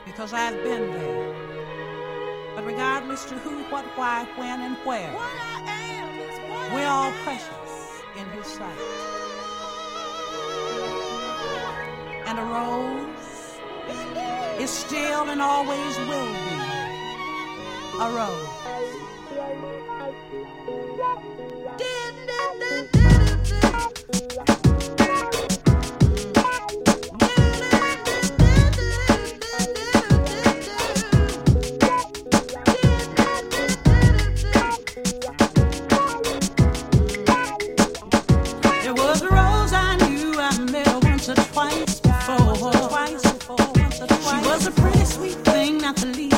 because I've been there. But regardless to who, what, why, when, and where, we're all precious in His sight. And a rose is still and always will be a rose. There was a rose I knew I met her once or twice before. She was a pretty sweet thing, not the least.